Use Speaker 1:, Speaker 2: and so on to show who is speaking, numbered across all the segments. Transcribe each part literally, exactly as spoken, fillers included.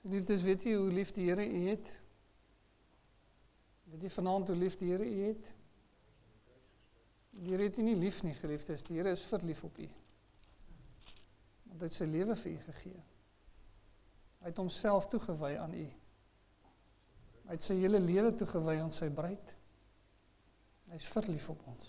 Speaker 1: Liefdes, weet jy hoe lief die Here u het? Weet jy vanaand hoe lief die Here u het? Die Here het u nie lief nie, geliefdes. Die Here is verlief op u. Want hy het sy lewe vir u gegee. Hy het homself toegewy aan u. Hy het sy hele lewe toegewy aan sy bruid. Hy is verlief op ons.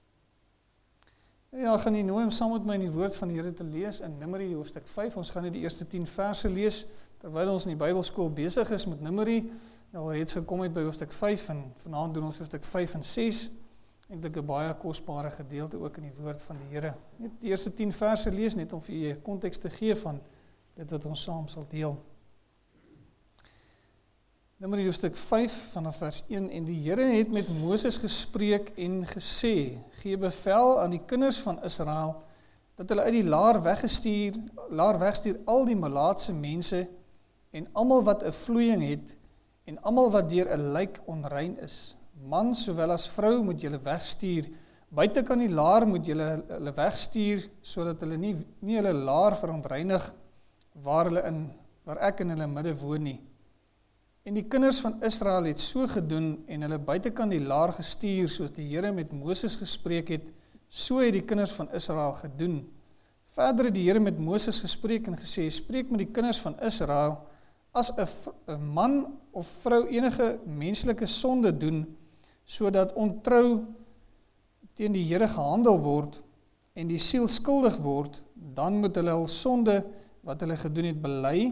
Speaker 1: Ja, gaan jy nooi om saam met my in die woord van die Here te lees in Numeri hoofstuk vyf. Ons gaan net die eerste tien verse lees, terwyl ons in die Bybelskool besig is met Numeri. Nou reeds gekom het by hoofstuk vyf en vanaand doen ons hoofstuk vyf en ses. Eintlik 'n baie kosbare gedeelte ook in die woord van die Here. Net die eerste tien verse lees net om vir u 'n konteks te gee van dit wat ons saam sal deel. Numeri hoofstuk vyf vanaf vers een, en die Here het met Moses gespreek en gesê, gee bevel aan die kinders van Israel, dat hulle uit die laar weggestuur, laar wegstuur al die malaatse mense, en almal wat 'n vloeiing het, en almal wat deur 'n lijk onrein is. Man sowel as vrou moet julle wegstuur, buite kan die laar moet julle hulle wegstuur, sodat hulle nie, nie hulle laar verontreinig, waar, hulle in, waar ek in hulle midde woon nie. En die kinders van Israel het so gedoen, en hulle buitekant die laar gestuur, soos die Here met Moses gespreek het, so het die kinders van Israel gedoen. Verder het die Here met Moses gespreek en gesê, spreek met die kinders van Israel, as 'n man of vrou enige menslike sonde doen, sodat ontrou teen die Here gehandel word, en die siel skuldig word, dan moet hulle hul sonde wat hulle gedoen het bely.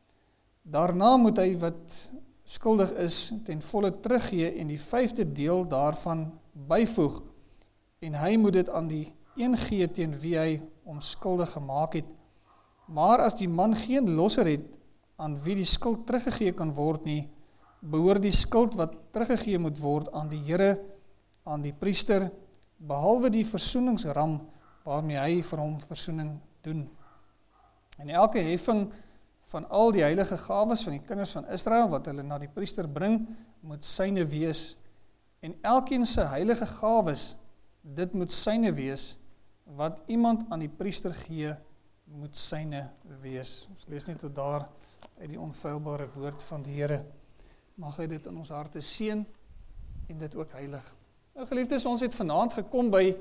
Speaker 1: Daarna moet hy wat skuldig is ten volle teruggee en die vyfde deel daarvan byvoeg, en hy moet dit aan die een gee teen wie hy onskuldig gemaak het. Maar as die man geen losser het aan wie die skuld teruggegee kan word nie, behoort die skuld wat teruggegee moet word aan die Here, aan die priester, behalwe die versoeningsram waarmee hy vir hom versoening doen. En elke heffing van al die heilige gawes van die kinders van Israel, wat hulle na die priester bring, moet syne wees. En elkeen se heilige gawes, dit moet syne wees, wat iemand aan die priester gee, moet syne wees. Ons lees net tot daar uit die onfeilbare woord van die Here. Mag hy dit in ons harte seën en dit ook heilig. Nou geliefdes, ons het vanaand gekom by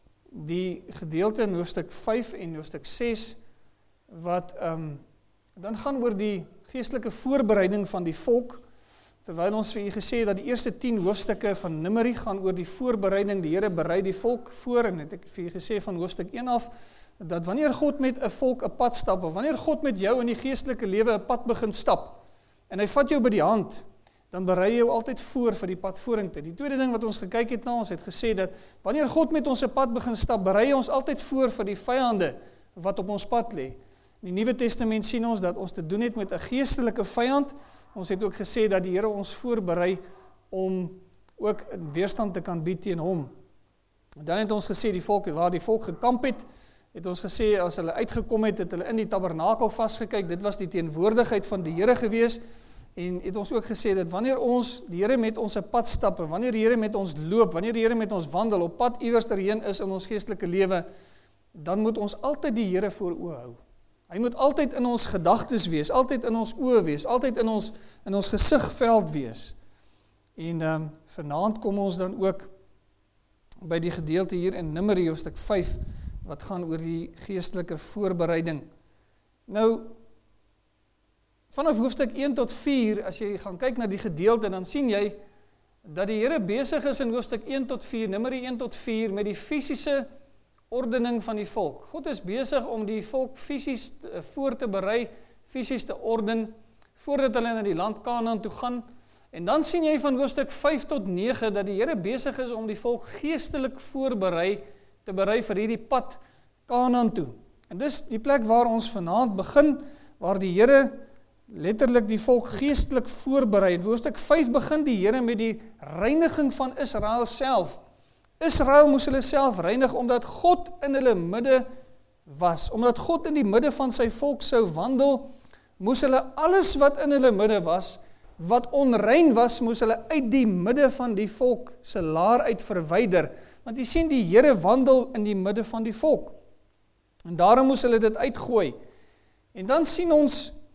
Speaker 1: die gedeelte in hoofstuk vyf en hoofstuk ses, wat um, dan gaan oor die geestelike voorbereiding van die volk, terwyl ons vir u gesê dat die eerste tien hoofstukke van Numeri gaan oor die voorbereiding, die Here berei die volk voor, en het ek vir u gesê van hoofstuk een af, dat wanneer God met 'n volk 'n pad stap, of wanneer God met jou in die geestelike lewe 'n pad begin stap, en hy vat jou by die hand, dan berei jou altyd voor vir die pad vorentoe. Die tweede ding wat ons gekyk het na, ons het gesê dat wanneer God met ons 'n pad begin stap, berei ons altyd voor vir die vyande wat op ons pad lê. In die Nuwe Testament sien ons dat ons te doen het met 'n geestelike vyand. Ons het ook gesê dat die Here ons voorberei om ook weerstand te kan bied teen hom. Dan het ons gesê die volk, waar die volk gekamp het, het ons gesê as hulle uitgekom het, het hulle in die tabernakel vasgekyk, dit was die teenwoordigheid van die Here gewees, en het ons ook gesê dat wanneer ons, die Here met ons 'n pad stap, wanneer die Here met ons loop, wanneer die Here met ons wandel, op pad iewers erheen is in ons geestelike lewe, dan moet ons altyd die Here voor oë hou. Hy moet altyd in ons gedagtes wees, altyd in ons oë wees, altyd in ons, in ons gesigveld wees. En um, vanaand kom ons dan ook by die gedeelte hier in Numeri hoofstuk vyf, wat gaan oor die geestelike voorbereiding. Nou, vanaf hoofstuk een tot vier, as jy gaan kyk na die gedeelte, dan sien jy dat die Here besig is in hoofstuk een tot vier, Numeri een tot vier, met die fisiese ordening van die volk. God is besig om die volk fisies voor te berei, fisies te orden, voordat hulle na die land Kanaan toe gaan. En dan sien jy van hoofstuk vyf tot nege, dat die Here besig is om die volk geestelik voorberei, te berei vir hierdie pad Kanaan toe. En dis die plek waar ons vanaand begin, waar die Here letterlik die volk geestelik voorberei. In hoofstuk vyf begin die Here met die reiniging van Israel self. Israel moes hulle self reinig, omdat God in hulle midde was. Omdat God in die midde van sy volk sou wandel, moes hulle alles wat in hulle midde was, wat onrein was, moes hulle uit die midde van die volk se laar uit verwyder. Want jy sien, die Here wandel in die midde van die volk. En daarom moes hulle dit uitgooi. En dan sien ons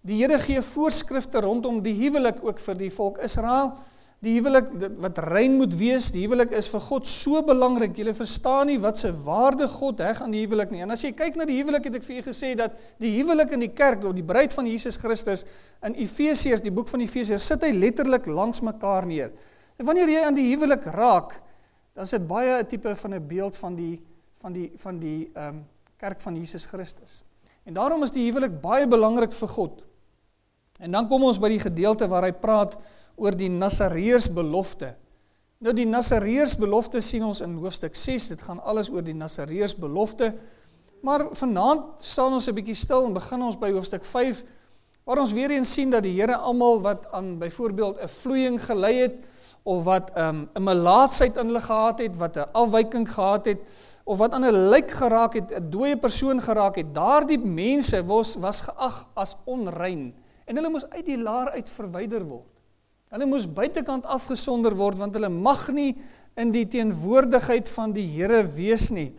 Speaker 1: Die Here gee voorskrifte rondom die huwelik ook vir die volk Israel. Die huwelik wat rein moet wees, die huwelik is vir God so belangrik. Julle verstaan nie wat se waarde God heg aan die huwelik nie. En as jy kyk na die huwelik, het ek vir julle gesê dat die huwelik in die kerk, of die bruid van Jesus Christus, in Efesiërs, die boek van Efesiërs, sit hy letterlik langs mekaar neer. En wanneer jy aan die huwelik raak, dan is dit baie 'n tipe van 'n beeld van die van die van die um, kerk van Jesus Christus. En daarom is die huwelik baie belangrik vir God. En dan kom ons by die gedeelte waar hy praat oor die Nasareërsbelofte. Nou die Nasareërsbelofte sien ons in hoofstuk ses, dit gaan alles oor die Nasareërsbelofte. Maar vanaand staan ons 'n bietjie stil en begin ons by hoofstuk vyf, waar ons weer eens sien dat die Here almal wat aan byvoorbeeld 'n vloeiing gelei het, of wat um, 'n melaatsheid in hulle gehad het, wat 'n afwyking gehad het, of wat aan 'n lijk geraak het, 'n dooie persoon geraak het, daardie mense was, was geag as onrein, en hulle moes uit die laar uit verwyder word. Hulle moes buitekant afgesonder word, want hulle mag nie in die teenwoordigheid van die Here wees nie.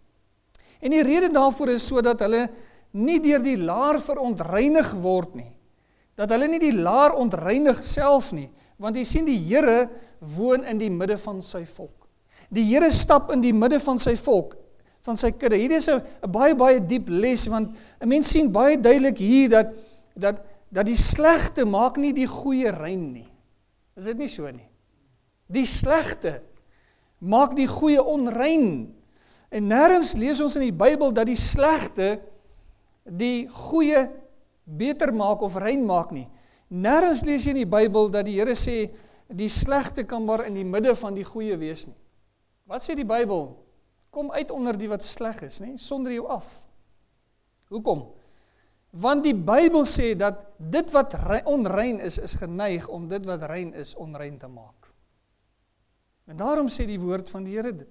Speaker 1: En die rede daarvoor is sodat hulle nie deur die laar verontreinig word nie. Dat hulle nie die laar ontreinig self nie, want jy sien die Here woon in die midde van sy volk. Die Here stap in die midde van sy volk, van sy kudde. Hierdie is 'n baie baie diep les, want 'n mens sien baie duidelik hier dat dat dat die slegte maak nie die goeie rein nie. Is dit nie so nie? Die slegte maak die goeie onrein. En nêrens lees ons in die Bybel dat die slegte die goeie beter maak of rein maak nie. Nêrens lees jy in die Bybel dat die Here sê die slegte kan maar in die midde van die goeie wees nie. Wat sê die Bybel? Kom uit onder die wat sleg is, nie? Sonder jou af. Hoekom? Want die Bybel sê dat dit wat onrein is, is geneig om dit wat rein is, onrein te maak. En daarom sê die woord van die Here dit.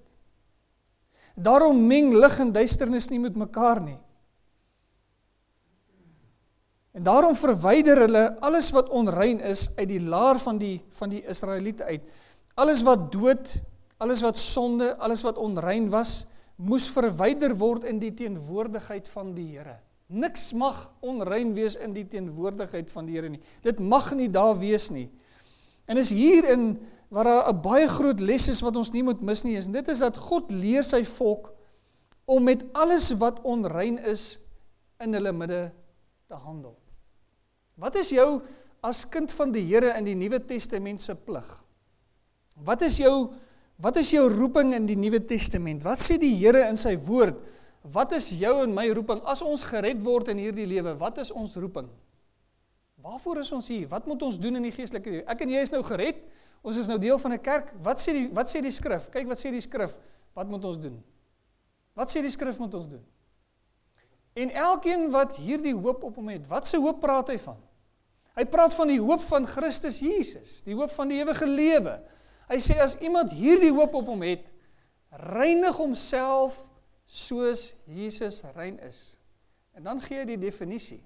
Speaker 1: Daarom meng lig en duisternis nie met mekaar nie. En daarom verwyder hulle alles wat onrein is uit die laar van die, van die Israeliete uit. Alles wat dood, alles wat sonde, alles wat onrein was, moes verwyder word in die teenwoordigheid van die Here. Niks mag onrein wees in die teenwoordigheid van die Here nie. Dit mag nie daar wees nie. En is hierin waar daar 'n baie groot les is wat ons nie moet mis nie, is, en dit is dat God leer sy volk om met alles wat onrein is in hulle midde te handel. Wat is jou as kind van die Here in die Nuwe Testament se plig? Wat is jou wat is jou roeping in die Nuwe Testament? Wat sê die Here in sy woord? Wat is jou en my roeping? As ons gered word in hierdie lewe, wat is ons roeping? Waarvoor is ons hier? Wat moet ons doen in die geestelike lewe? Ek en jy is nou gered, ons is nou deel van 'n kerk. Wat sê die wat sê die skrif? Kyk wat sê die skrif. Wat moet ons doen? Wat sê die skrif moet ons doen? En elkeen wat hierdie hoop op hom het, wat se hoop praat hy van? Hy praat van die hoop van Christus Jesus, die hoop van die ewige lewe. Hy sê as iemand hierdie hoop op hom het, reinig homself soos Jesus rein is. En dan gee hy die definisie.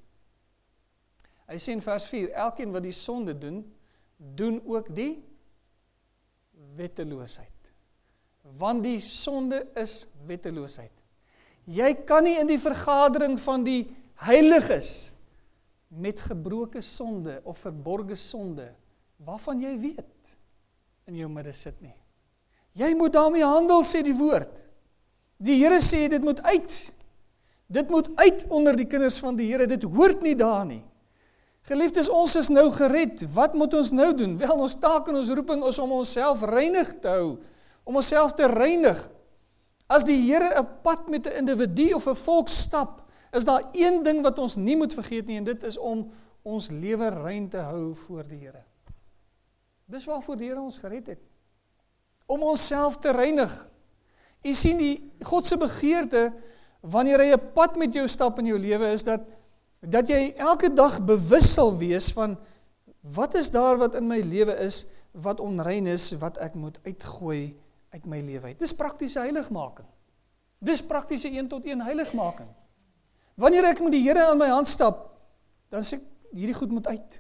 Speaker 1: Hy sê in vers vier, elkeen wat die sonde doen, doen ook die wetteloosheid. Want die sonde is wetteloosheid. Jy kan nie in die vergadering van die heiliges met gebroke sonde of verborge sonde, waarvan jy weet, in jou midde sit nie. Jy moet daarmee handel, sê die woord. Die Here sê, dit moet uit. Dit moet uit onder die kinders van die Here, dit hoort nie daar nie. Geliefdes, ons is nou gered, wat moet ons nou doen? Wel, ons taak en ons roeping is om onsself reinig te hou, om onsself te reinig. As die Here 'n pad met 'n individu of 'n volk stap, is daar een ding wat ons nie moet vergeet nie, en dit is om ons lewe rein te hou voor die Here. Dis waarvoor die Here ons gered het. Om onsself te reinig. U sien, die God se begeerte, wanneer hy 'n pad met jou stap in jou lewe, is dat, dat jy elke dag bewus sal wees van, wat is daar wat in my lewe is, wat onrein is, wat ek moet uitgooi uit my lewe uit. Dis praktiese heiligmaking. Dis praktiese een tot een heiligmaking. Wanneer ek met die Here aan my hand stap, dan sê ek, hierdie goed moet uit.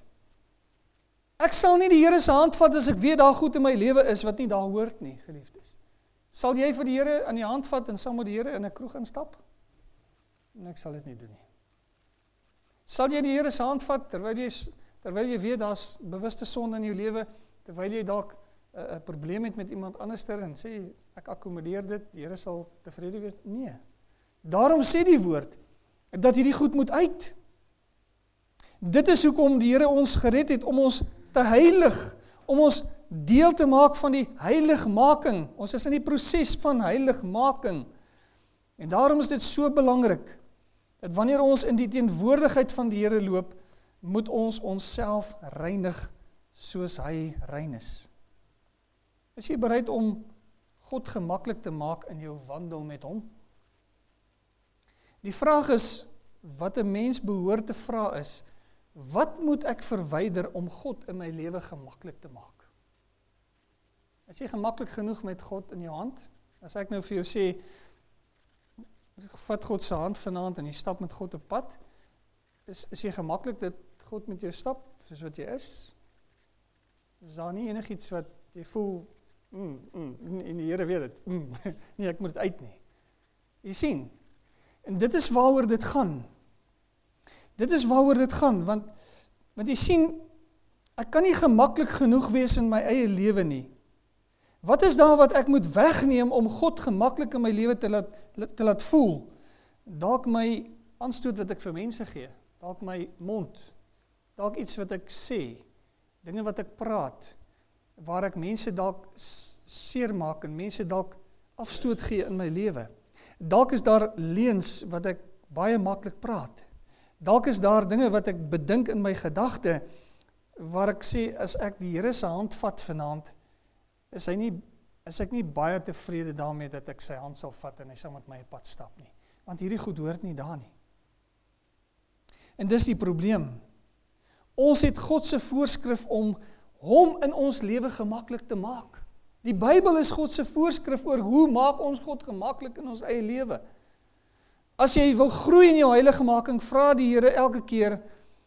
Speaker 1: Ek sal nie die Here se hand vat as ek weet daar goed in my lewe is wat nie daar hoort nie, geliefdes. Sal jy vir die Here aan die hand vat en saam met die Here in 'n kroeg instap? En ek sal dit nie doen nie. Sal jy die Here se hand vat, terwyl jy, terwyl jy weet, daar's bewuste sonde in jou lewe, terwyl jy dalk 'n probleem het met iemand anderster, en sê, ek akkommodeer dit, die Here sal tevrede wees? Nee. Daarom sê die woord, dat hierdie goed moet uit. Dit is hoekom die Here ons gered het, om ons te heilig, om ons deel te maak van die heiligmaking. Ons is in die proses van heiligmaking. En daarom is dit so belangrik, dat wanneer ons in die teenwoordigheid van die Here loop, moet ons onsself reinig, soos hy rein is. Is jy bereid om God gemaklik te maak in jou wandel met hom? Die vraag is, wat 'n mens behoort te vra is, wat moet ek verwyder om God in my lewe gemaklik te maak? Is jy gemaklik genoeg met God in jou hand? As ek nou vir jou sê, vat God se hand vanaand en jy stap met God op pad, is, is jy gemaklik dat God met jou stap, soos wat jy is? Is daar nie enigiets wat jy voel, mm, mm, en die Here weet het, mm, nee, ek moet dit uit nie. Jy sien, en dit is waaroor dit gaan. Dit is waaroor dit gaan, want, want jy sien, ek kan nie gemaklik genoeg wees in my eie lewe nie. Wat is daar wat ek moet wegneem om God gemaklik in my lewe te laat, te laat voel? Dalk my aanstoot wat ek vir mense gee, dalk my mond, dalk iets wat ek sê, dinge wat ek praat, waar ek mense dalk seer maak en mense dalk afstoot gee in my lewe. Dalk is daar leuns wat ek baie maklik praat. Dalk is daar dinge wat ek bedink in my gedagte, waar ek sê, as ek die Here se hand vat vanaand, is hy nie, is ek nie baie tevrede daarmee dat ek sy hand sal vat en hy sal met my op pad stap nie. Want hierdie goed hoort nie daar nie. En dis die probleem. Ons het God se voorskrif om hom in ons lewe gemaklik te maak. Die Bybel is God se voorskrif oor hoe maak ons God gemaklik in ons eie lewe. As jy wil groei in jou heiligmaking, vra die Here elke keer,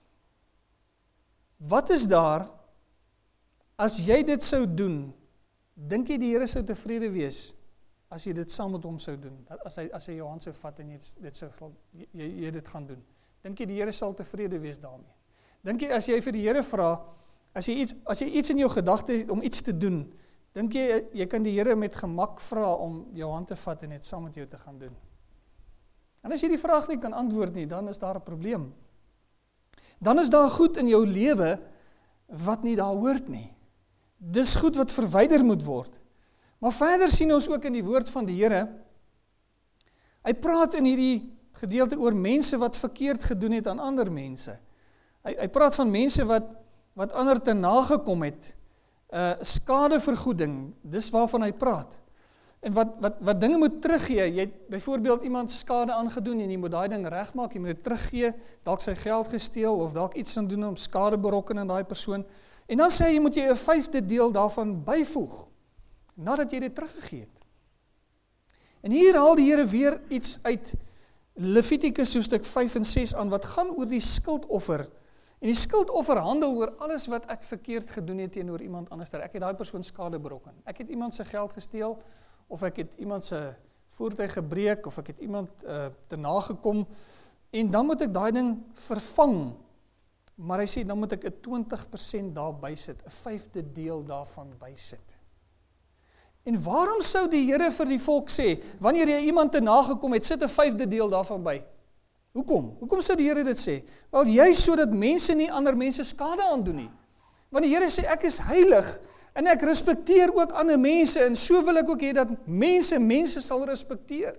Speaker 1: wat is daar, as jy dit sou doen, dink jy die Here sou tevrede wees, as jy dit saam met hom sou doen, as hy, as hy jou hand sou vat en jy dit sou, sal, jy, jy dit gaan doen, dink jy die Here sal tevrede wees daarmee? Dink jy, as jy vir die Here vra, as jy iets, as jy iets in jou gedagte het om iets te doen, dink jy, jy kan die Here met gemak vra om jou hand te vat en dit saam met jou te gaan doen? En as jy die vraag nie kan antwoord nie, dan is daar 'n probleem. Dan is daar goed in jou lewe wat nie daar hoort nie. Dis goed wat verwyder moet word. Maar verder sien ons ook in die woord van die Here, hy praat in hierdie gedeelte oor mense wat verkeerd gedoen het aan ander mense. Hy, hy praat van mense wat, wat ander te nagekom het, uh, skadevergoeding, dis waarvan hy praat. En wat, wat, wat dinge moet teruggee, jy het byvoorbeeld iemand skade aangedoen en jy moet daai ding regmaak, jy moet dit teruggee, dalk sy geld gesteel of dalk iets aan doen om skade berokken aan daai persoon. En dan sê hy, moet jy 'n vyfde deel daarvan byvoeg, nadat jy dit teruggegee het. En hier haal die Here weer iets uit Levitikus hoofstuk vyf en ses aan, wat gaan oor die skuldoffer. En die skuldoffer handel oor alles wat ek verkeerd gedoen het teenoor iemand anders. Ek het daai persoon skade berokken. Ek het iemand se geld gesteel, of ek het iemand se voertuig gebreek, of ek het iemand uh, te nagekom, en dan moet ek daai ding vervang. Maar hy sê, dan moet ek 'n twintig persent daar bysit, 'n vyfde deel daarvan bysit. En waarom sou die Here vir die volk sê, wanneer jy iemand te nagekom het, sit 'n vyfde deel daarvan by? Hoekom? Hoekom sou die Here dit sê? Wel, juist sodat mense nie ander mense skade aandoen nie. Want die Here sê, ek is heilig, en ek respekteer ook ander mense, en so wil ek ook hê dat mense, mense sal respekteer.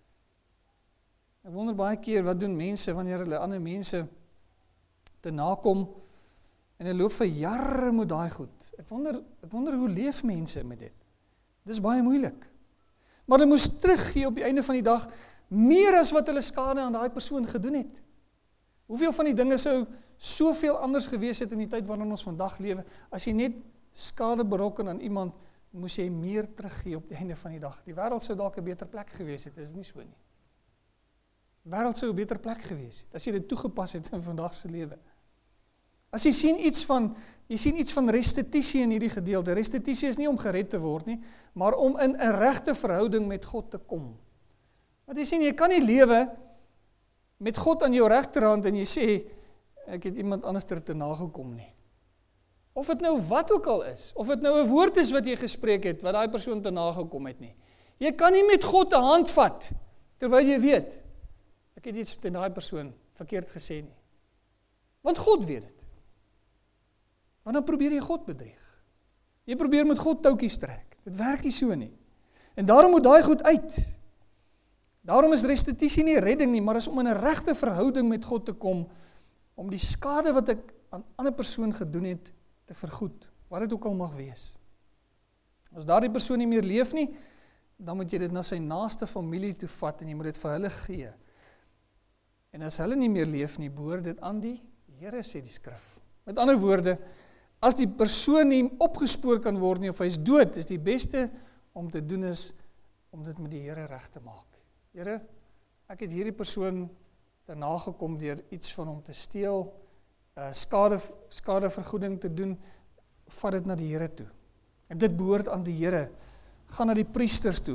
Speaker 1: Ek wonder baie keer, wat doen mense, wanneer hulle ander mense te nakom, en hulle loop vir jare met daai goed. Ek wonder, ek wonder hoe leef mense met dit? Dis baie moeilik. Maar hulle moes teruggee op die einde van die dag, meer as wat hulle skade aan daai persoon gedoen het. Hoeveel van die dinge sou soveel anders gewees het in die tyd waarin ons vandag lewe, as jy net skade berokken aan iemand, moes jy meer teruggee op die einde van die dag. Die wêreld sou dalk 'n beter plek gewees het, is dit nie so nie. Die wêreld sou 'n beter plek gewees het, as jy dit toegepas het in vandag se lewe. As jy sien iets van, jy sien iets van restituisie in hierdie gedeelte. Restituisie is nie om gered te word nie, maar om in 'n regte verhouding met God te kom. Want jy sien, jy kan nie lewe met God aan jou regterhand en jy sê, ek het iemand anders ter te nagekom nie. Of het nou wat ook al is, of het nou 'n woord is wat jy gespreek het, wat daai persoon te nagekom het nie. Jy kan nie met God 'n hand vat, terwyl jy weet, ek het iets teen daai persoon verkeerd gesê nie. Want God weet dit. Want dan probeer jy God bedrieg. Jy probeer met God touwtjies trek. Dit werk nie so nie. En daarom moet daai goed uit. Daarom is restituisie nie redding nie, maar is om in 'n regte verhouding met God te kom, om die skade wat ek aan 'n ander persoon gedoen het, te vergoed, wat dit ook al mag wees. As daardie persoon nie meer leef nie, dan moet jy dit na sy naaste familie toe vat, en jy moet dit vir hulle gee. En as hulle nie meer leef nie, behoort dit aan die Here, sê die skrif. Met ander woorde, as die persoon nie opgespoor kan word nie, of hy is dood, is die beste om te doen is, om dit met die Here reg te maak. Here, ek het hierdie persoon te nagekom deur iets van hom te steel, uh, skade, skadevergoeding te doen, vat dit na die Here toe. En dit behoort aan die Here. Gaan na die priesters toe.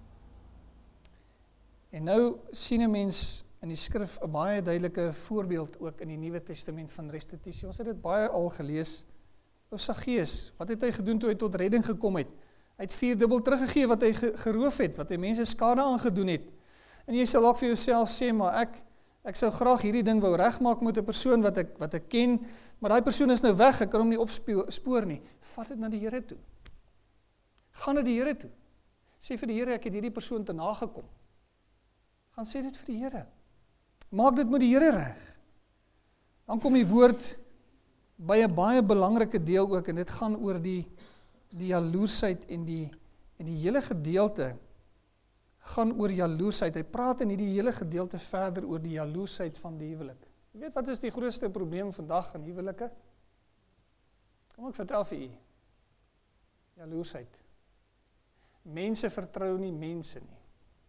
Speaker 1: En nou sien 'n mens in die skrif 'n baie duidelike voorbeeld ook in die Nuwe Testament van restituisie. Ons het dit baie al gelees. O Saggeus, wat het hy gedoen toe hy tot redding gekom het? Hy het vierdubbel teruggegee wat hy geroof het, wat hy mense skade aangedoen het. En jy sal ook vir jouself sê, maar ek ek sou graag hierdie ding wou regmaak met 'n persoon wat ek wat ek ken, maar daai persoon is nou weg, ek kan hom nie opspoor nie. Vat dit na die Here toe. Gaan na die Here toe. Sê vir die Here, ek het hierdie persoon te nagekom. Gaan sê dit vir die Here. Maak dit met die Here reg. Dan kom die woord by 'n baie belangrike deel ook, en dit gaan oor die die jaloesheid en die en die hele gedeelte gaan oor jaloesheid. Hy praat in hierdie hele gedeelte verder oor die jaloesheid van die huwelik. Jy weet wat is die grootste probleem vandag in huwelike? Kom ek vertel vir u. Jaloesheid. Mense vertrou nie mense nie.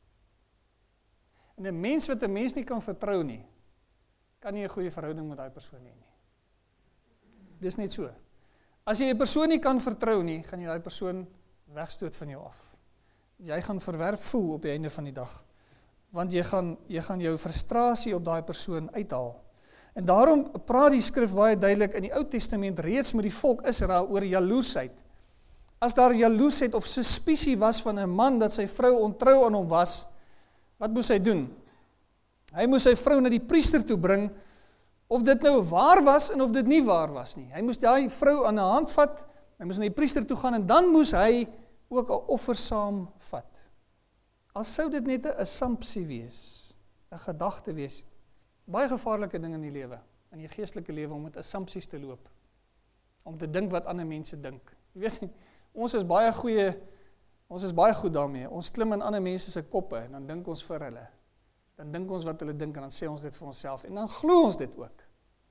Speaker 1: En 'n mens wat 'n mens nie kan vertrou nie, kan nie 'n goeie verhouding met daai persoon hê nie. Dis net so. As jy 'n persoon nie kan vertrou nie, gaan jy daai persoon wegstoot van jou af. Jy gaan verwerp voel op die einde van die dag. Want jy gaan jy gaan jou frustrasie op daai persoon uithaal. En daarom praat die skrif baie duidelik in die Ou Testament reeds met die volk Israel oor jaloesheid. As daar jaloesheid of suspisie was van 'n man dat sy vrou ontrou aan hom was, wat moes hy doen? Hy moes sy vrou na die priester toe bring, of dit nou waar was en of dit nie waar was nie. Hy moes daai vrou aan 'n hand vat, hy moes na die priester toe gaan en dan moes hy ook 'n offer saam vat. As sou dit net 'n assumpsie wees, 'n gedagte wees. Baie gevaarlike ding in die lewe, in die geestelike lewe, om met assumpsies te loop. Om te dink wat ander mense dink. Jy weet, ons is baie goeie, ons is baie goed daarmee. Ons klim in ander mense se koppe en dan dink ons vir hulle. Dan dink ons wat hulle dink en dan sê ons dit vir onsself en dan glo ons dit ook.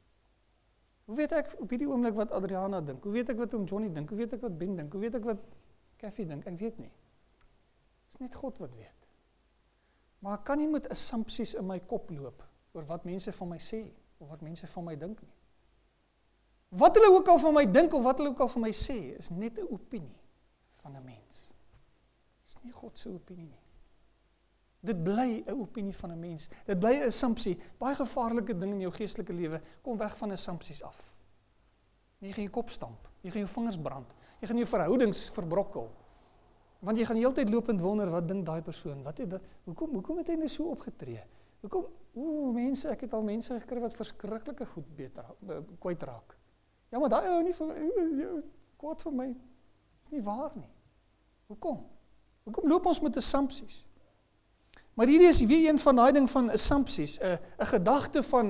Speaker 1: Hoe weet ek op hierdie oomblik wat Adriana dink? Hoe weet ek wat oom Johnny dink? Hoe weet ek wat Ben dink? Hoe weet ek wat Kathy dink? Ek weet nie. Dis net God wat weet. Maar ek kan nie met assumpsies in my kop loop oor wat mense van my sê of wat mense van my dink nie. Wat hulle ook al van my dink of wat hulle ook al van my sê, is net 'n opinie van 'n mens. Dis nie God se opinie nie. Dit bly 'n opinie van 'n mens. Dit bly 'n assumpsie. Baie gevaarlike ding in jou geestelike lewe. Kom weg van assumpsies af. Jy gaan jou kop stamp. Jy gaan jou vingers brand. Jy gaan jou verhoudings verbrokkel. Want jy gaan heeltyd loop en wonder, wat dink daai persoon? Wat het dat, hoekom hoekom het hy net so opgetree? Hoekom ooh mense, ek het al mense gekry wat verskriklike goed beter kwyt raak. Ja, maar daai ou nie vir jou kwaad vir my. Dis nie waar nie. Hoekom? Hoekom loop ons met assumpsies? Maar hierdie is weer een van daai ding van assumpsies, 'n 'n gedagte van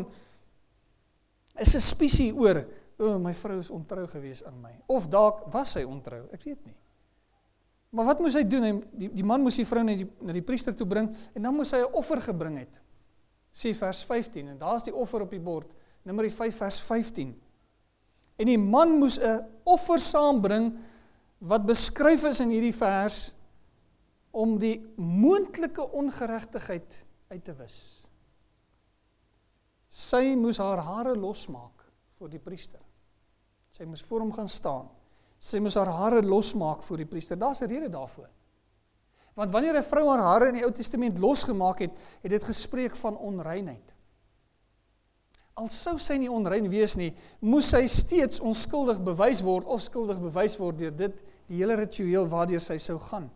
Speaker 1: 'n suspisie oor, o, oh, my vrou is ontrou gewees aan my. Of dalk was sy ontrou, ek weet nie. Maar wat moes hy doen? Hy, die, die man moes die vrou na die, na die priester toe bring en dan moes hy 'n offer gebring het. Sê vers vyftien en daar's die offer op die bord. Numeri vyf vers vyftien. En die man moes 'n offer saambring wat beskryf is in hierdie vers om die moontlike ongeregtigheid uit te wis. Sy moes haar hare losmaak voor die priester. Sy moes voor hom gaan staan. Sy moes haar hare losmaak voor die priester. Daar's 'n rede daarvoor. Want wanneer 'n vrou haar hare in die Ou Testament losgemaak het, het dit gespreek van onreinheid. al sou sy nie onrein wees nie, moes sy steeds onskuldig bewys word, of skuldig bewys word deur dit, die hele ritueel waardeur sy sou gaan.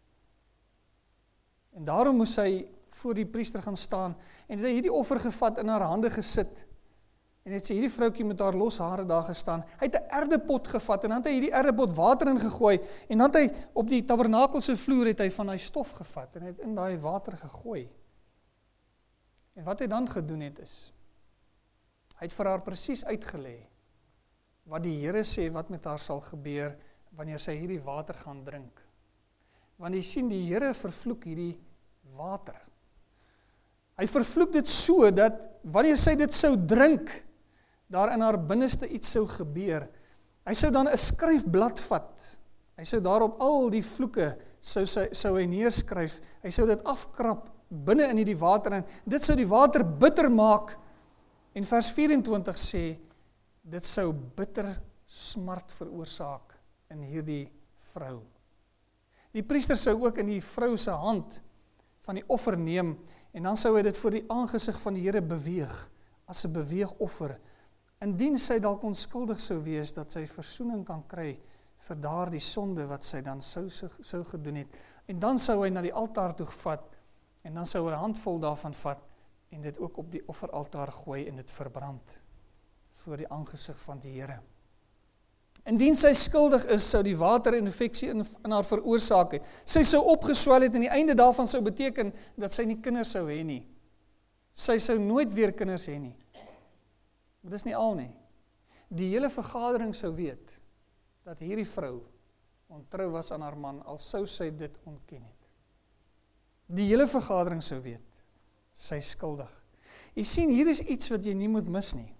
Speaker 1: En daarom moes sy voor die priester gaan staan, en het hy hierdie offer gevat in haar hande gesit, en het sy hierdie vroukie met haar los hare daar gestaan, hy het 'n erdepot gevat, en dan het hy hierdie erdepot water in gegooi, en dan het hy op die tabernakelse vloer, het hy van hy stof gevat, en het in daai water gegooi. En wat hy dan gedoen het is, hy het vir haar presies uitgelê, wat die Here sê, wat met haar sal gebeur, wanneer sy hierdie water gaan drink. Want jy sien, die Here vervloek hierdie water. Hy vervloek dit so, dat wanneer sy dit sou drink, daar in haar binneste iets sou gebeur. Hy sou dan 'n skryfblad vat. Hy sou daarop al die vloeke sou, sou, sou hy neerskryf. Hy sou dit afkrap binne in hierdie water, en dit sou die water bitter maak. En vers vyf-en-twintig sê, dit sou bitter smart veroorsaak in hierdie vrou. Die priester sou ook in die vrou se hand van die offer neem, en dan sou hy dit voor die aangesig van die Here beweeg, as 'n beweegoffer, indien sy dalk onskuldig sou wees, dat sy versoening kan kry vir daardie sonde wat sy dan sou, sou, sou gedoen het. En dan sou hy na die altaar toe vat, en dan sou hy 'n handvol daarvan vat, en dit ook op die offeraltaar gooi, en dit verbrand, voor die aangesig van die Here. Indien sy skuldig is, sou die water en infeksie in, in haar veroorsaak het. Sy sou opgeswel het, en die einde daarvan sou beteken, dat sy nie kinders sou hê nie. Sy sou nooit weer kinders hê nie. Maar dis nie al nie. Die hele vergadering sou weet, dat hierdie vrou ontrou was aan haar man, al sou sy dit ontken het. Die hele vergadering sou weet, sy is skuldig. Jy sien, hier is iets wat jy nie moet mis nie.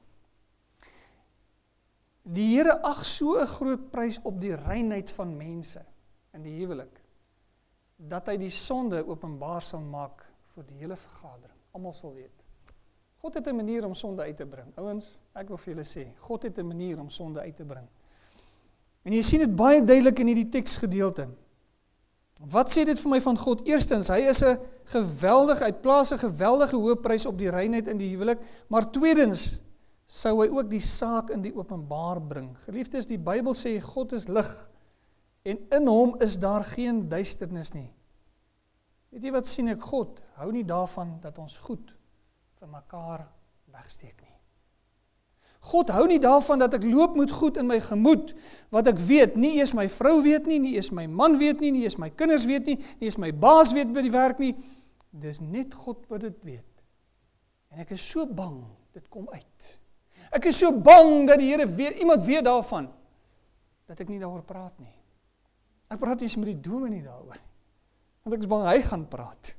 Speaker 1: Die Here ag so 'n groot prys op die reinheid van mense in die huwelik, dat hy die sonde openbaar sal maak vir die hele vergadering. Almal sal weet. God het 'n manier om sonde uit te bring. Ouens, ek wil vir julle sê, God het 'n manier om sonde uit te bring. En jy sien dit baie duidelik in hierdie teksgedeelte. Wat sê dit vir my van God? Eerstens, hy is 'n geweldige, hy plaas 'n geweldige hoë prys op die reinheid in die huwelik, maar tweedens, sou hy ook die saak in die openbaar bring. Geliefdes, die Bybel sê God is lig, en in hom is daar geen duisternis nie. Weet jy wat sien ek? God hou nie daarvan dat ons goed vir mekaar wegsteek nie. God hou nie daarvan dat ek loop met goed in my gemoed, wat ek weet, nie eers my vrou weet nie, nie eers my man weet nie, nie eers my kinders weet nie, nie eers my baas weet by die werk nie. Dis net God wat dit weet. En ek is so bang, dit kom uit. Ek is so bang dat die Here weet, iemand weet daarvan, dat ek nie daaroor praat nie. Ek praat nie eens met die dominee daaroor, want ek is bang hy gaan praat.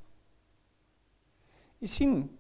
Speaker 1: Jy sien,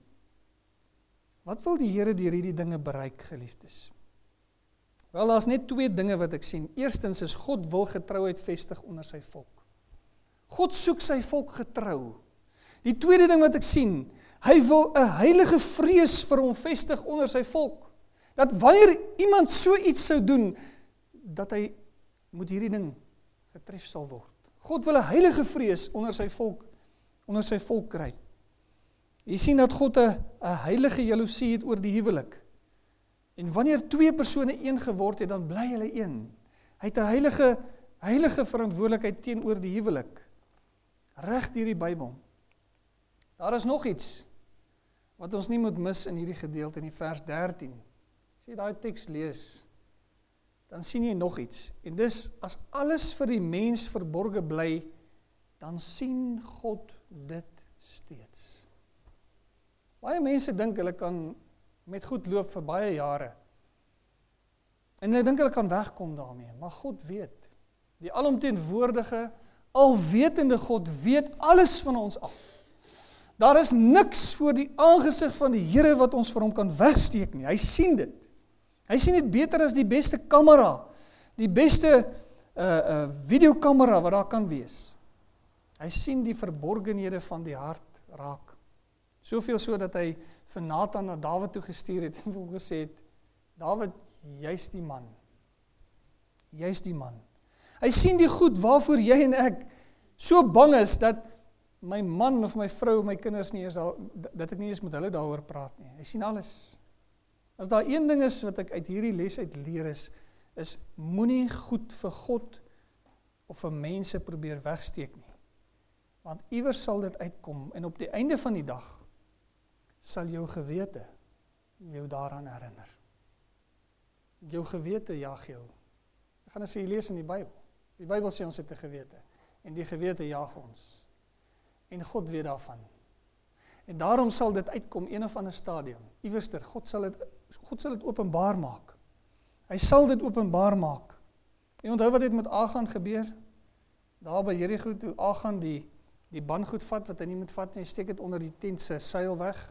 Speaker 1: wat wil die Here deur hierdie dinge bereik, geliefdes? Wel, daar's net twee dinge wat ek sien. Eerstens is God wil getrouheid vestig onder sy volk. God soek sy volk getrou. Die tweede ding wat ek sien, hy wil 'n heilige vrees vir hom vestig onder sy volk. Dat wanneer iemand so iets sou doen, dat hy moet hierdie ding getref sal word. God wil 'n heilige vrees onder sy volk, onder sy volk kry. Jy sien dat God 'n 'n heilige jaloesie het oor die huwelik. En wanneer twee persone een geword het, dan bly hulle een. Hy het 'n heilige heilige verantwoordelikheid teenoor die huwelik. Reg deur die Bybel. Daar is nog iets wat ons nie moet mis in hierdie gedeelte in die vers dertien. As jy daai teks lees, dan sien jy nog iets. En dis, as alles vir die mens verborge bly, dan sien God dit steeds. Baie mense dink hulle kan met goed loop vir baie jare. En hulle dink hulle kan wegkom daarmee, maar God weet. Die alomteenwoordige, alwetende God weet alles van ons af. Daar is niks voor die aangesig van die Here wat ons vir hom kan wegsteek nie. Hy sien dit. Hy sien dit beter as die beste kamera, die beste uh, uh, videokamera wat daar kan wees. Hy sien die verborgenhede van die hart raak. Soveel so dat hy vir Nathan na Dawid toe gestuur het en vir hom gesê het, Dawid, jy's die man. Jy's die man. Hy sien die goed waarvoor jy en ek so bang is, dat my man of my vrou, my kinders nie eens, dat ek nie eens met hulle daaroor praat nie. Hy sien alles. As daar een ding is wat ek uit hierdie les uit leer is, is moenie goed vir God of vir mense probeer wegsteek nie. Want iewers sal dit uitkom en op die einde van die dag sal jou gewete jou daaraan herinner. Jou gewete jag jou. Ek gaan dit vir julle lees in die Bybel. Die Bybel sê ons het 'n gewete en die gewete jag ons. En God weet daarvan. En daarom sal dit uitkom een of ander stadium. Iewerster, God sal dit God sal dit openbaar maak. Hy sal dit openbaar maak. En onthou wat het met Agan gebeur? Daar by Jerigo toe Agan die die bandgoed vat wat hy nie moet vat nie, hy steek dit onder die tent se seil weg.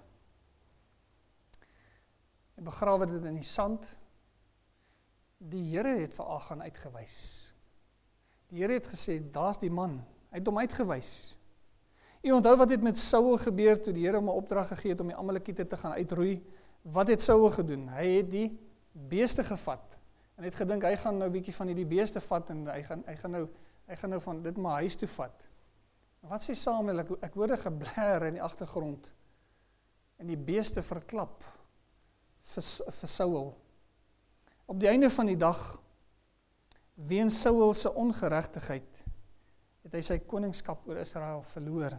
Speaker 1: En begrawe dit in die sand. Die Here het vir Agan uitgewys. Die Here het gesê, daar's die man. Hy het hom uitgewys. U onthou wat het met Saul gebeur toe die Here hom 'n opdrag gegee het om die Amalekiete te gaan uitroei? Wat het Saul gedoen? Hy het die beeste gevat en het gedink hy gaan nou 'n bietjie van hierdie beeste vat en hy gaan hy gaan nou hy gaan nou van dit maar huis toe vat. En wat sê Samuel? Ek, ek hoorde geblær in die agtergrond en die beeste verklap vir, vir Saul. Op die einde van die dag, weens Saul se ongeregtigheid, het hy sy koningskap oor Israel verloor.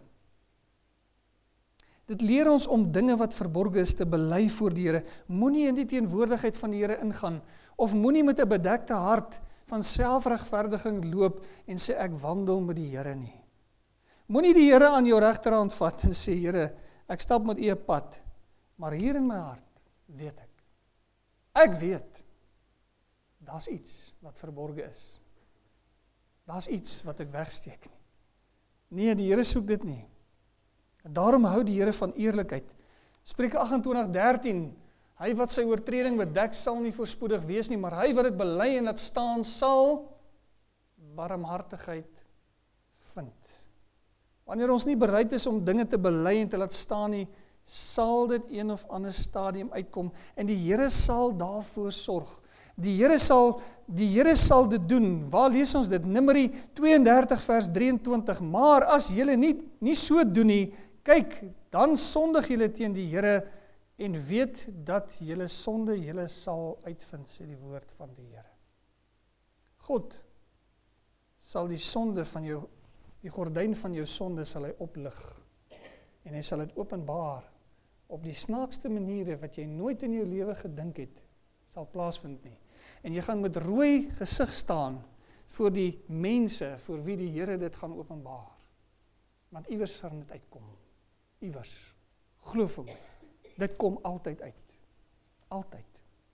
Speaker 1: Dit leer ons om dinge wat verborge is te bely voor die Here. Moenie in die teenwoordigheid van die Here ingaan, of moenie met 'n bedekte hart van selfregverdiging loop en sê ek wandel met die Here nie. Moenie die Here aan jou regterhand vat en sê, Here, ek stap met U 'n pad, maar hier in my hart weet ek. Ek weet, daar's iets wat verborge is. Daar's iets wat ek wegsteek nie. Nee, die Here soek dit nie. Daarom hou die Here van eerlikheid. Spreuke agt-en-twintig dertien, hy wat sy oortreding bedek sal nie voorspoedig wees nie, maar hy wat dit bely en laat staan sal barmhartigheid vind. Wanneer ons nie bereid is om dinge te bely en te laat staan nie, sal dit een of ander stadium uitkom en die Here sal daarvoor sorg. Die Here sal die Here sal dit doen. Waar lees ons dit? Numeri twee en dertig vers drieëntwintig. Maar as julle nie nie so doen nie, kyk, dan sondig julle teen die Here en weet dat julle sonde julle sal uitvind, sê die woord van die Here. God sal die sonde van jou, die gordyn van jou sonde sal hy oplig en hy sal dit openbaar op die snaakste maniere wat jy nooit in jou lewe gedink het sal plaasvind nie. En jy gaan met rooi gesig staan voor die mense vir wie die Here dit gaan openbaar. Want iewers sal dit uitkom. Iewers. Glo vir my. Dit kom altyd uit. Altyd.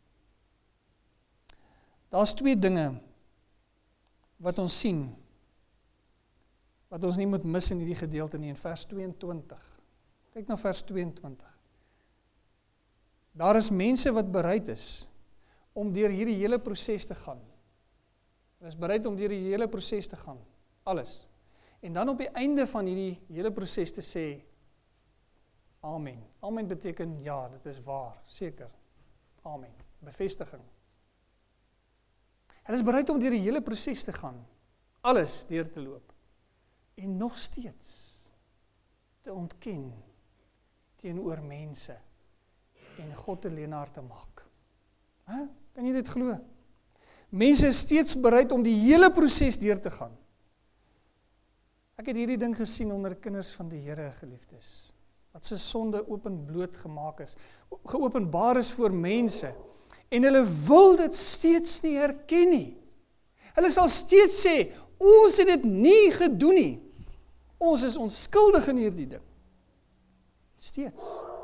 Speaker 1: Daar's twee dinge wat ons sien, wat ons nie moet mis in hierdie gedeelte nie, in vers tweeëntwintig. Kyk na vers tweeëntwintig. Daar is mense wat bereid is om deur hierdie hele proses te gaan. Hulle is bereid om deur die hele proses te gaan. Alles. En dan op die einde van hierdie hele proses te sê, Amen. Amen beteken, ja, dit is waar, seker. Amen. Bevestiging. Hulle is bereid om deur die hele proses te gaan. Alles deur te loop. En nog steeds te ontken teenoor mense en God 'n leenaar te maak. Huh? Kan jy dit glo? Mense is steeds bereid om die hele proses deur te gaan. Ek het hierdie ding gesien onder kinders van die Here, geliefdes. Dat sy sonde openbloot gemaak is, geopenbaar is voor mense. En hulle wil dit steeds nie herken nie. Hulle sal steeds sê, ons het dit nie gedoen nie. Ons is onskuldig in hierdie ding. Steeds.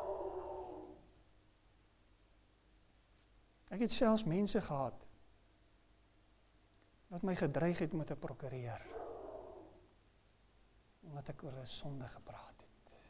Speaker 1: Ek het selfs mense gehad wat my gedreig het met 'n prokureur omdat ek oor 'n sonde gepraat het.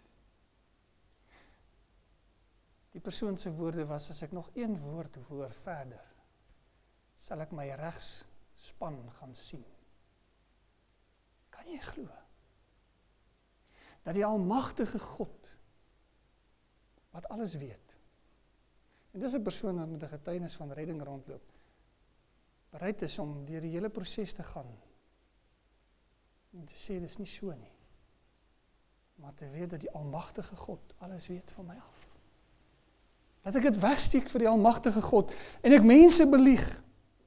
Speaker 1: Die persoon se woorde was, as ek nog een woord hoor verder, sal ek my regsspan gaan sien. Kan jy glo dat die almagtige God wat alles weet, en dis 'n persoon wat met 'n getuienis van redding rondloop, bereid is om deur die hele proses te gaan en te sê, dis nie so nie, maar te weet dat die almagtige God alles weet van my af. Dat ek dit wegsteek vir die almagtige God, en ek mense belieg.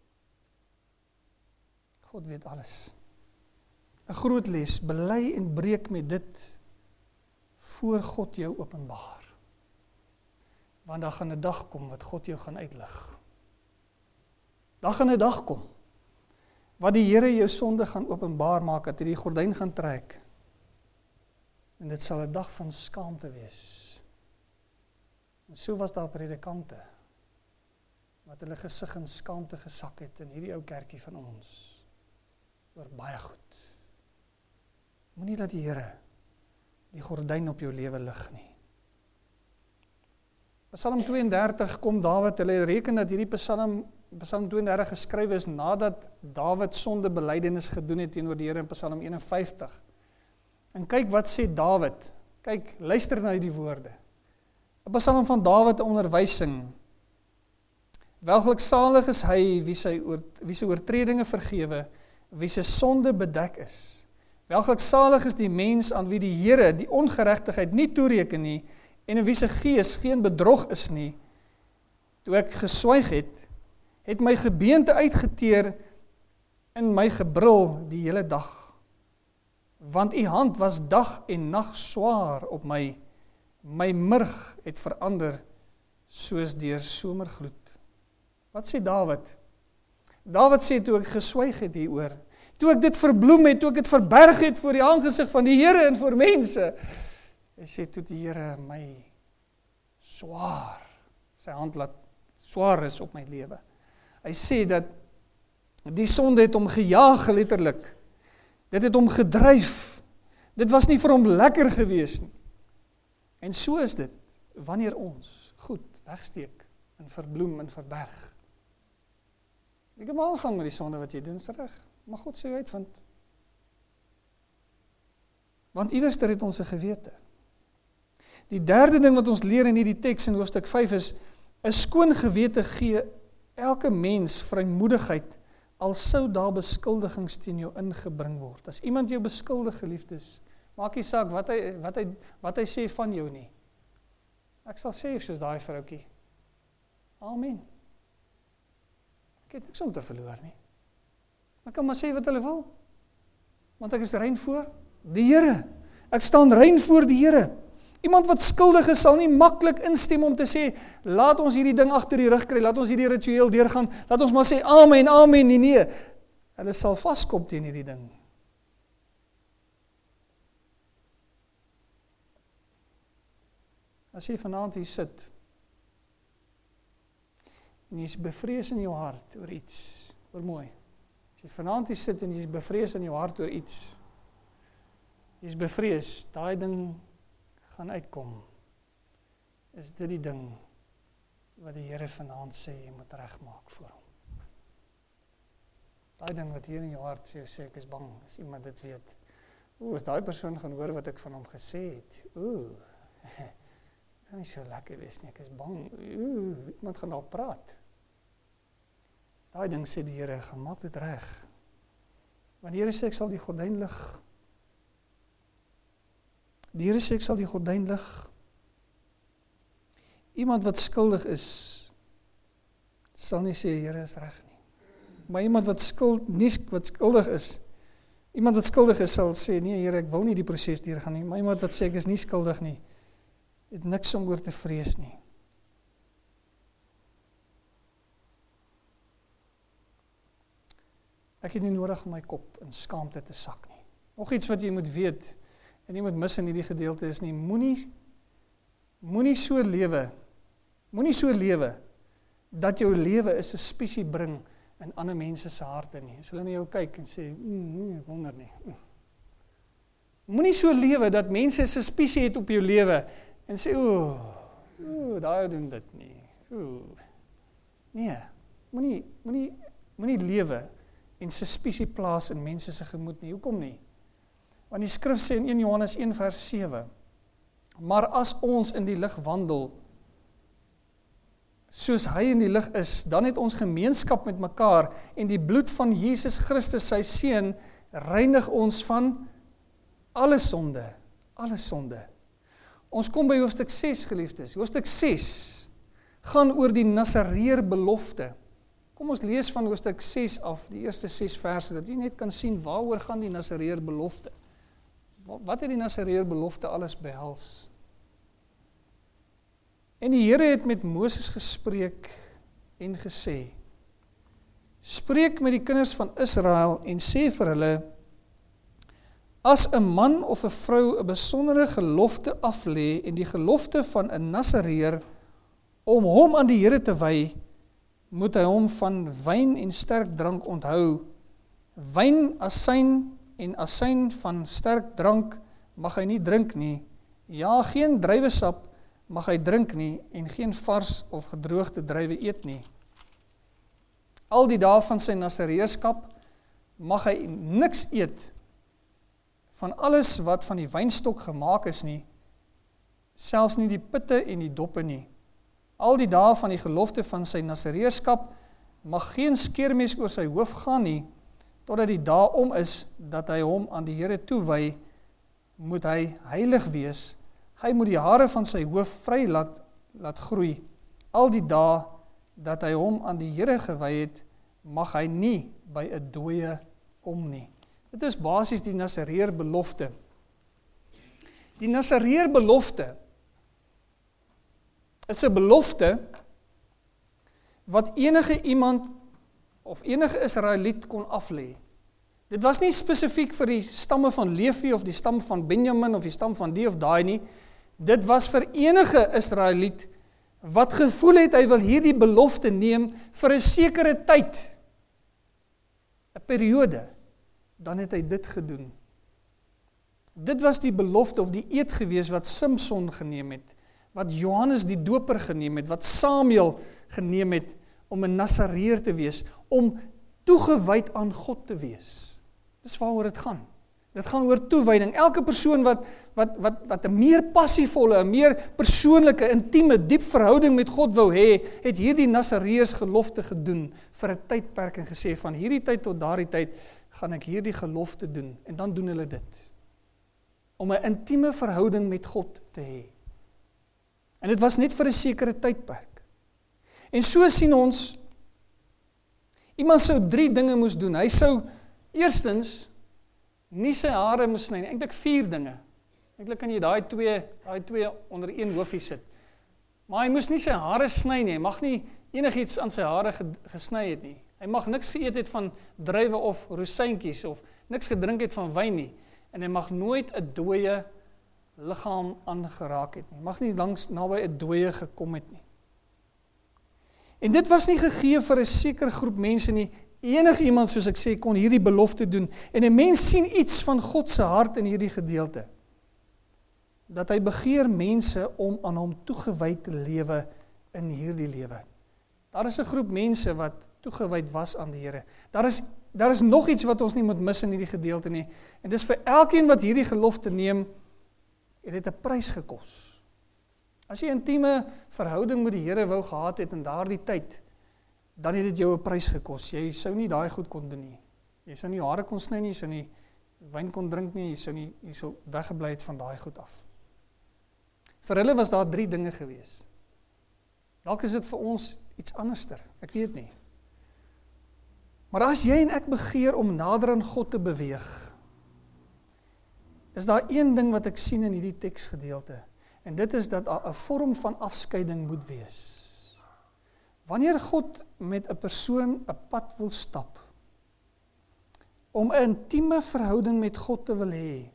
Speaker 1: God weet alles. 'n Groot les, bely en breek met dit, voor God jou openbaar. Want daar gaan 'n dag kom, wat God jou gaan uitlig. Daar gaan 'n dag kom, wat die Here jou sonde gaan openbaar maak, dat hy die gordyn gaan trek. En dit sal 'n dag van skaamte wees. En so was daar predikante, wat hulle gesig in skaamte gesak het, in hierdie ou kerkie van ons, oor baie goed. Moenie dat die Here die gordyn op jou lewe lig nie. Psalm twee en dertig kom Dawid, hulle reken dat hierdie Psalm, Psalm twee en dertig geskryf is, nadat Dawid sonde belydenis gedoen het teenoor die Here in Psalm een en vyftig. En kyk wat sê Dawid, kyk, luister na die woorde. 'n Psalm van Dawid, 'n onderwysing. Welgeluksalig is hy, wie sy, oor, wie sy oortredinge vergewe, wie sy sonde bedek is. Welgeluksalig is die mens aan wie die Here die ongeregtigheid nie toereken nie, en in wie sy gees geen bedrog is nie. Toe ek geswyg het, het my gebeente uitgeteer in my gebrul die hele dag. Want u hand was dag en nag swaar op my. My murg het verander soos deur somergloed. Wat sê Dawid? Dawid sê, toe ek geswyg het hieroor, toe ek dit verbloem het, toe ek dit verberg het voor die aangesig van die Here en voor mense, hy sê, toe die Here my swaar, sy hand laat swaar is op my lewe. Hy sê dat die sonde het hom gejaag letterlik. Dit het hom gedryf. Dit was nie vir hom lekker gewees nie. En so is dit, wanneer ons goed wegsteek en verbloem en verberg. Jy kan maar aangaan met die sonde wat jy doen, is reg. Maar God sê uitvind. Want iewers het ons 'n gewete. Die derde ding wat ons leer in hierdie teks in hoofstuk vyf is, 'n skoon gewete gee elke mens vrymoedigheid, al sou daar beskuldigings teen jou ingebring word. As iemand jou beskuldig, geliefdes, maak nie saak wat hy, wat hy, wat hy sê van jou nie. Ek sal sê soos daai vroukie, amen. Ek het niks om te verloor nie. Ek kan maar sê wat hulle wil, want ek is rein voor die Here. Ek staan rein voor die Here. Iemand wat skuldig is, sal nie maklik instem om te sê, laat ons hierdie ding agter die rug kry, laat ons hierdie ritueel deurgaan, laat ons maar sê, amen, amen, nee, nee. Hulle sal vaskop teen hierdie ding. As jy vanaand hier sit, en jy is bevrees in jou hart oor iets, oor mooi, as jy vanaand hier sit en jy is bevrees in jou hart oor iets, jy is bevrees, daai ding gaan uitkom, is dit die ding wat die Here vanaand sê, jy moet regmaak voor hom. Daai ding wat hier in jou hart vir jou sê, ek is bang, as iemand dit weet, oeh, as daai persoon gaan hoor wat ek van hom gesê het, oeh, dit gaan nie so lekker wees nie, ek is bang, oeh, iemand gaan al praat. Daai ding sê die Here, gaan maak dit reg. Want die Here sê, ek sal die gordyn lig. Die Here sê, ek sal die gordyn lig. Iemand wat skuldig is, sal nie sê, Here is reg nie. Maar iemand wat, skuld, nie, wat skuldig is, iemand wat skuldig is, sal sê, nee Here, ek wil nie die proses deurgaan nie. Maar iemand wat sê, ek is nie skuldig nie, het niks om oor te vrees nie. Ek het nie nodig om my kop in skaamte te sak nie. Nog iets wat jy moet weet, en jy moet mis in hierdie gedeelte is nie, moenie, moenie so lewe, moenie so lewe, dat jou lewe 'n suspisie bring in ander mense se harte nie. As hulle na jou kyk en sê, mm, ek wonder nie. Mm. Moenie so lewe, dat mense 'n suspisie het op jou lewe, en sê, oeh, oeh, daai doen dit nie. Oeh. Nee, moenie, moenie, moenie lewe en suspisie plaas in mense se gemoed nie. Hoekom nie? Want die skrif sê in eerste Johannes een vers sewe, maar as ons in die lig wandel, soos hy in die lig is, dan het ons gemeenskap met mekaar, en die bloed van Jesus Christus, sy seun, reinig ons van alle sonde, alle sonde. Ons kom by hoofstuk ses, geliefdes. Hoofstuk ses gaan oor die Nasareer belofte. Kom ons lees van hoofstuk ses af, die eerste ses verse, dat jy net kan sien waaroor gaan die Nasareer belofte. Wat het die Nasareer belofte alles behels? En die Here het met Moses gespreek en gesê, spreek met die kinders van Israel en sê vir hulle, as 'n man of 'n vrou 'n besondere gelofte aflê en die gelofte van 'n Nasareer om hom aan die Here te wy, moet hy hom van wyn en sterk drank onthou. Wyn, asyn en asyn van sterk drank mag hy nie drink nie. Ja, geen druiwesap mag hy drink nie en geen vars of gedroogde druiwe eet nie. Al die dae van sy Nasareerskap mag hy niks eet van alles wat van die wynstok gemaak is nie, selfs nie die pitte en die doppe nie. Al die dae van die gelofte van sy Nasareerskap mag geen skeermes oor sy hoof gaan nie, totdat die dae om is dat hy hom aan die Here toewy, moet hy heilig wees. Hy moet die hare van sy hoof vry laat, laat groei. Al die dae dat hy hom aan die Here gewy het, mag hy nie by 'n dooie kom nie. Dit is basies die Nasareer belofte. Die Nasareer belofte is 'n belofte wat enige iemand of enige Israeliet kon aflê. Dit was nie spesifiek vir die stamme van Levi of die stam van Benjamin of die stam van die of daai nie. Dit was vir enige Israeliet wat gevoel het hy wil hierdie belofte neem vir 'n sekere tyd, 'n periode, dan het hy dit gedoen. Dit was die belofte of die eed gewees wat Samson geneem het, wat Johannes die Doper geneem het, wat Samuel geneem het om 'n Nasareer te wees, om toegewyd aan God te wees. Dis waaroor dit gaan. Dit gaan oor toewyding. Elke persoon wat wat wat wat 'n meer passievolle, 'n meer persoonlike, intieme, diep verhouding met God wou hê, het hierdie Nasareërs gelofte gedoen vir 'n tydperk en gesê van hierdie tyd tot daardie tyd gaan ek hierdie gelofte doen. En dan doen hulle dit. Om 'n intieme verhouding met God te hê. En dit was net vir 'n sekere tydperk. En so sien ons, iemand sou drie dinge moes doen. Hy sou eerstens nie sy hare moes sny nie, eintlik vier dinge. Eintlik kan jy daai twee, daai twee onder een hoofie sit. Maar hy moes nie sy hare sny nie, hy mag nie enigiets aan sy hare gesny het nie. Hy mag niks geëet het van druiwe of rosientjies of niks gedrink het van wyn nie. En hy mag nooit 'n dooie liggaam aangeraak het nie. Mag nie langs naby 'n dooie gekom het nie. En dit was nie gegee vir 'n sekere groep mense nie. Enige iemand, soos ek sê, kon hierdie belofte doen. En 'n mens sien iets van God se hart in hierdie gedeelte. Dat hy begeer mense om aan hom toegewyd te lewe in hierdie lewe. Daar is 'n groep mense wat toegewyd was aan die Here. Daar is daar is nog iets wat ons nie moet mis in hierdie gedeelte nie. En dis vir elkeen wat hierdie gelofte neem, het dit 'n prys gekos. As jy 'n intieme verhouding met die Here wou gehad het in daardie tyd, dan het dit jou 'n prys gekos. Jy sou nie daai goed kon doen nie. Jy sou nie hare kon sny nie, jy sou nie wyn kon drink nie, jy sou nie jy sou weggebly het van daai goed af. Vir hulle was daar drie dinge gewees. Dalk is dit vir ons iets anderster, ek weet nie. Maar as jy en ek begeer om nader aan God te beweeg, is daar een ding wat ek sien in hierdie teksgedeelte, en dit is dat daar 'n vorm van afskeiding moet wees. Wanneer God met 'n persoon 'n pad wil stap, om 'n intieme verhouding met God te wil hê,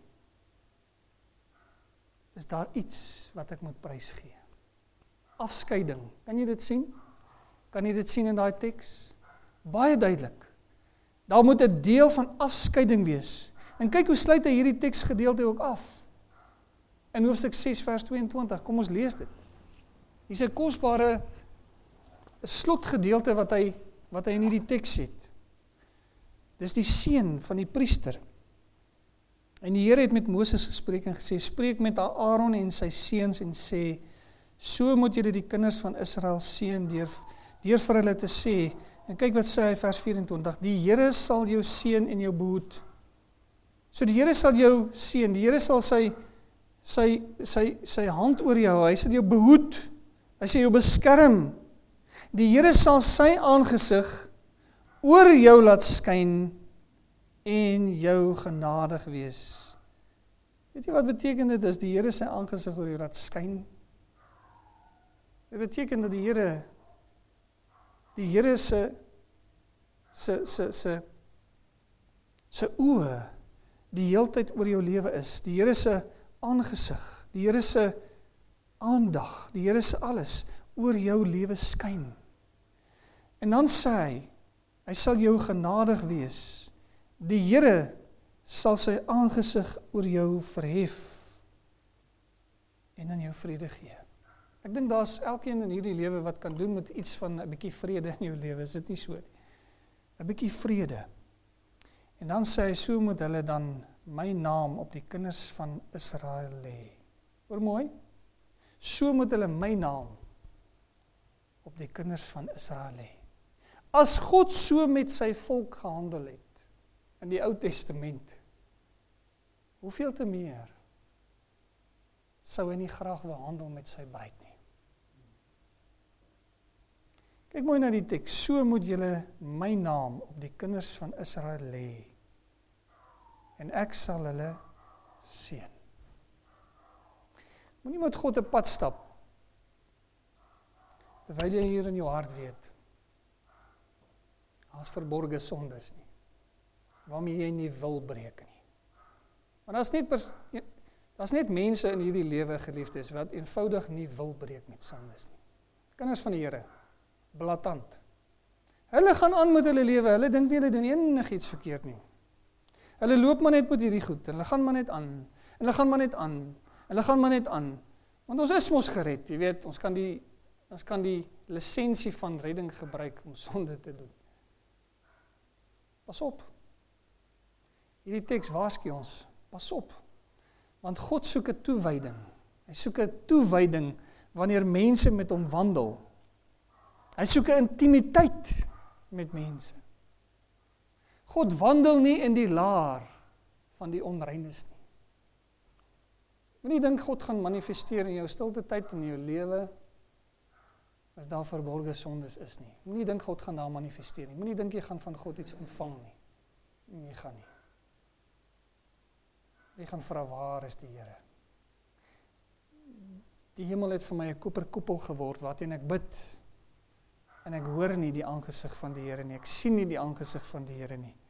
Speaker 1: is daar iets wat ek moet prysgee. Afskeiding, kan jy dit sien? Kan jy dit sien in daai teks? Baie duidelik. Daar moet 'n deel van afskeiding wees. En kyk hoe sluit hy hierdie teksgedeelte ook af. In hoofstuk ses vers tweeëntwintig, kom ons lees dit. Hier is 'n kosbare slotgedeelte wat hy wat hy in hierdie teks het. Dis die seun van die priester. En die Here het met Moses gespreek en gesê, spreek met Aaron en sy seuns en sê, so moet julle die kinders van Israel seën deur deur vir hulle te sê. En kyk wat sê hy vers vyf-en-twintig, die Here sal jou seën en jou behoed. So die Here sal jou seën, die Here sal sy sy sy sy hand oor jou hou, hy sal jou behoed Hy sê jou beskerm. Die Here sal sy aangesig oor jou laat skyn en jou genadig wees. Weet jy wat beteken dit as die Here sy aangesig oor jou laat skyn? Dit beteken dat die Here die Here se se se se se oë die heeltyd oor jou lewe is. Die Here se aangesig, die Here se aandag, die Here se alles oor jou lewe skyn. En dan sê hy, hy sal jou genadig wees. Die Here sal sy aangesig oor jou verhef en aan jou vrede gee. Ek dink daar's elkeen in hierdie lewe wat kan doen met iets van 'n bietjie vrede in jou lewe, is dit nie so nie? 'n Bietjie vrede. En dan sê hy, so moet hulle dan my naam op die kinders van Israel lê. Hoor mooi? So moet hulle my naam op die kinders van Israel lê. As God so met sy volk gehandel het in die Ou Testament, hoeveel te meer sou hy nie graag wil handel met sy bruid nie. Kyk mooi na die teks, so moet julle my naam op die kinders van Israel lê, en ek sal hulle seën. Moenie met God 'n pad stap, terwyl jy hier in jou hart weet, as verborge sondes nie, waarmee jy nie wil breek nie. Maar daar's net, daar's net mense in hierdie lewe, geliefdes, wat eenvoudig nie wil breek met sondes nie. Kinders van die Here, blaatant. Hulle gaan aan met hulle lewe, hulle dink nie hulle doen enigiets verkeerd nie. Hulle loop maar net met hierdie goed, en hulle gaan maar net aan, en hulle gaan maar net aan, en hulle gaan maar net aan. Want ons is mos gered, jy weet, ons kan die, ons kan die lisensie van redding gebruik om sonde te doen. Pas op. Hierdie teks waarsku ons, pas op. Want God soek 'n toewyding. Hy soek 'n toewyding wanneer mense met hom wandel. Hy soek 'n intimiteit met mense. God wandel nie in die laar van die onreines nie. Moenie dink God gaan manifesteer in jou stilte tyd in jou lewe as daar verborge sondes is nie. Moenie dink God gaan daar manifesteer nie. Moenie dink jy gaan van God iets ontvang nie. Nee, jy gaan nie. Jy gaan vra, waar is die Here? Die hemel het vir my 'n koperkoepel geword waarteen ek bid. En ek hoor nie die aangesig van die Here nie. Ek sien nie die aangesig van die Here nie.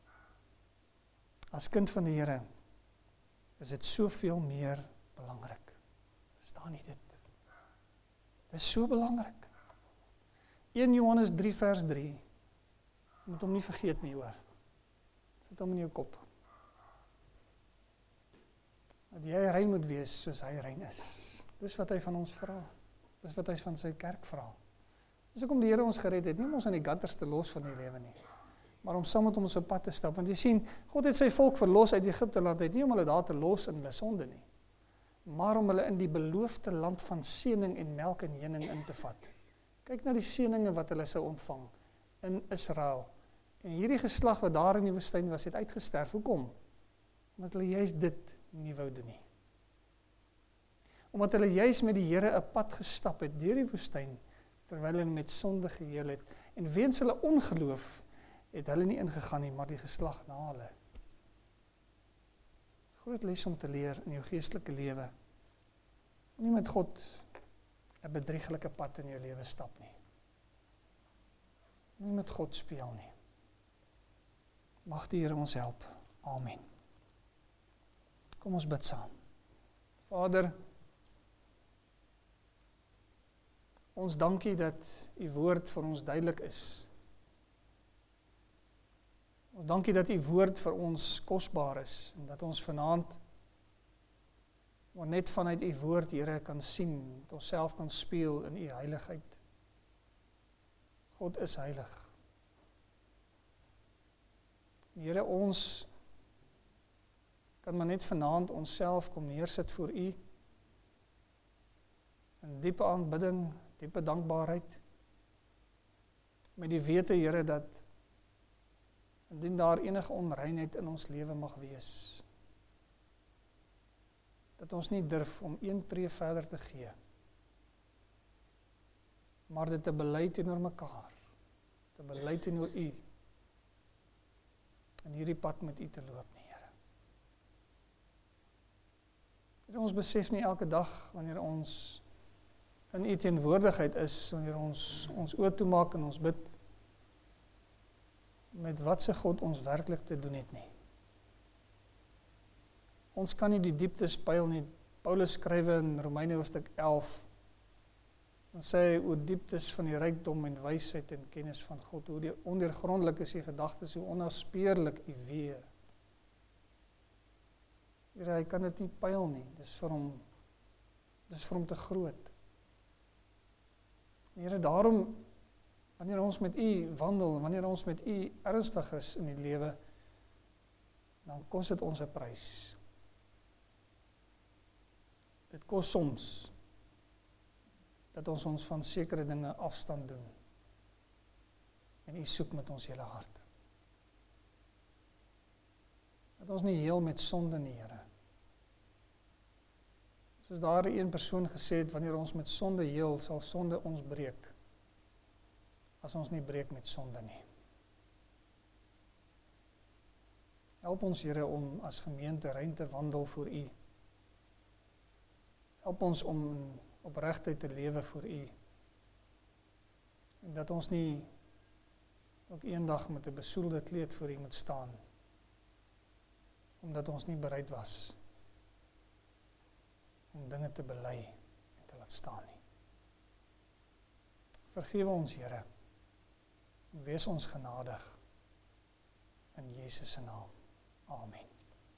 Speaker 1: As kind van die Here is dit soveel meer belangrik. Verstaan nie dit? Dit is so belangrik. Eerste Johannes drie vers drie. Jy moet hom nie vergeet nie, hoor. Sit hom in jou kop. Dat jy rein moet wees soos hy rein is. Dis wat hy van ons vra. Dis wat hy van sy kerk vra. Dis hoekom die Here ons gered het, nie om ons in die gutters te los van die lewe nie, maar om saam met hom op pad te stap. Want jy sien, God het sy volk verlos uit Egipte land uit, nie om hulle daar te los in hulle sonde nie, maar om hulle in die beloofde land van seëning en melk en honing in te vat. Kyk na die seëninge wat hulle sou ontvang in Israel. En hierdie geslag wat daar in die woestyn was, het uitgesterf. Hoekom? Omdat hulle juist dit nie wou doen nie. Omdat hulle juist met die Here 'n pad gestap het deur die woestyn, terwyl hulle met sonde geheel het, en weens hulle ongeloof, het hulle nie ingegaan nie, maar die geslag na hulle. Groot les om te leer in jou geestelike lewe. Nie met God 'n bedrieglike pad in jou lewe stap nie. Nie met God speel nie. Mag die Here ons help. Amen. Kom ons bid saam. Vader, ons dankie dat u woord vir ons duidelik is. Ons dankie dat u woord vir ons kosbaar is, en dat ons vanaand maar net vanuit u woord, Here, kan sien, dat ons self kan speel in u heiligheid. God is heilig. Here, ons kan maar net vanaand onsself kom neersit voor u, in diepe aanbidding, diepe dankbaarheid, met die wete, Here, dat indien daar enige onreinheid in ons lewe mag wees, dat ons nie durf om een tree verder te gee, maar dit te bely teenoor mekaar, te bely teenoor U, en hierdie pad met U te loop nie, Here. Here, ons besef nie elke dag, wanneer ons in U teenwoordigheid is, wanneer ons ons oë toemaak en ons bid, met wat se God ons werklik te doen het nie. Ons kan nie die dieptes pyl nie. Paulus skrywe in Romeine hoofstuk elf, dan sê hy oor dieptes van die rykdom en wysheid en kennis van God, hoe die ondeurgrondelik is die gedagtes, hoe onnaspeurlik U wee. Here, hy kan dit nie pyl nie, dis vir hom, dis vir hom te groot. Here, daarom, wanneer ons met U wandel, wanneer ons met U ernstig is in die lewe, dan kos dit ons 'n prys. Dit kos soms dat ons ons van sekere dinge afstand doen en U soek met ons hele hart. Dat ons nie heel met sonde nie, Here. Soos daar een persoon gesê het, wanneer ons met sonde heel, sal sonde ons breek, as ons nie breek met sonde nie. Help ons, Here, om as gemeente rein te wandel voor U. Help ons om opregtheid te lewe voor U. En dat ons nie ook eendag met 'n besoedelde kleed voor U moet staan, omdat ons nie bereid was om dinge te bely en te laat staan nie. Vergewe ons, Here. Wees ons genadig. In Jesus se naam. Amen.